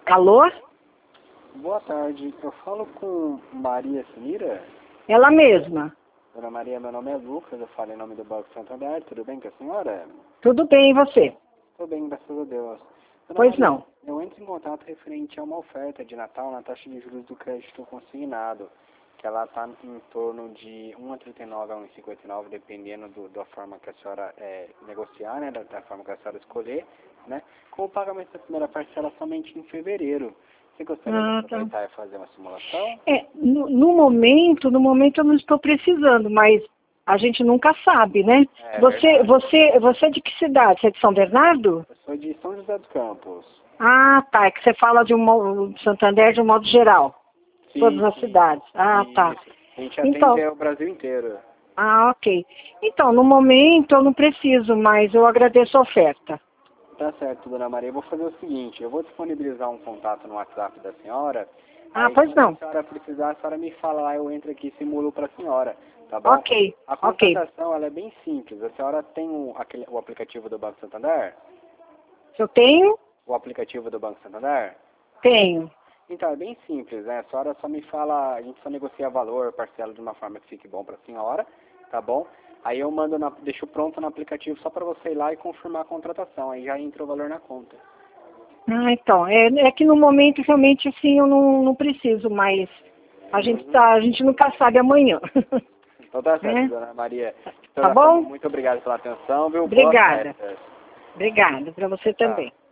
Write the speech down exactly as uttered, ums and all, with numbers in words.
Alô? Boa tarde, eu falo com Maria Simira? Ela mesma. Dona Maria, meu nome é Lucas, eu falo em nome do Banco Santander, tudo bem com a senhora? Tudo bem, e você? Tudo bem, graças a Deus. Dona Pois Maria, não. eu entro em contato referente a uma oferta de Natal na taxa de juros do crédito consignado, que ela está em torno de um vírgula trinta e nove a um vírgula cinquenta e nove, dependendo do, da forma que a senhora é, negociar, né, da, da forma que a senhora escolher, né, com o pagamento da primeira parcela somente em fevereiro. Você gostaria Ah, de tá. aproveitar e fazer uma simulação? É, no, no momento, no momento eu não estou precisando, mas a gente nunca sabe, né? É Você, verdade. você, você é de que cidade? Você é de São Bernardo? Eu sou de São José dos Campos. Ah, tá. É que você fala de um mo- de Santander de um modo geral. Sim, Todas as sim. cidades. Ah, tá. Isso. A gente atende Então, o Brasil inteiro. ah, ok. Então, no momento eu não preciso, mas eu agradeço a oferta. Tá certo, dona Maria. Eu vou fazer o seguinte, eu vou disponibilizar um contato no WhatsApp da senhora. Ah, Aí, pois quando a não. senhora precisar, a senhora me fala lá, eu entro aqui e simulo para a senhora, tá bom? Ok, A ok. contratação, ela é bem simples. A senhora tem o, aquele, o aplicativo do Banco Santander? Se eu tenho, O aplicativo do Banco Santander? tenho. Então, é bem simples, né? A senhora só me fala, a gente só negocia valor, parcela de uma forma que fique bom para a senhora, tá bom? Aí eu mando, na, deixo pronto no aplicativo só para você ir lá e confirmar a contratação, aí já entra o valor na conta. Ah, então, é, é que no momento realmente assim eu não, não preciso, mas a gente Uhum. tá, a gente nunca sabe amanhã. Então tá certo, Né? dona Maria. De Tá toda forma, bom? muito obrigado pela atenção, viu? Boas Obrigada. festas. Obrigada para você Tchau. também.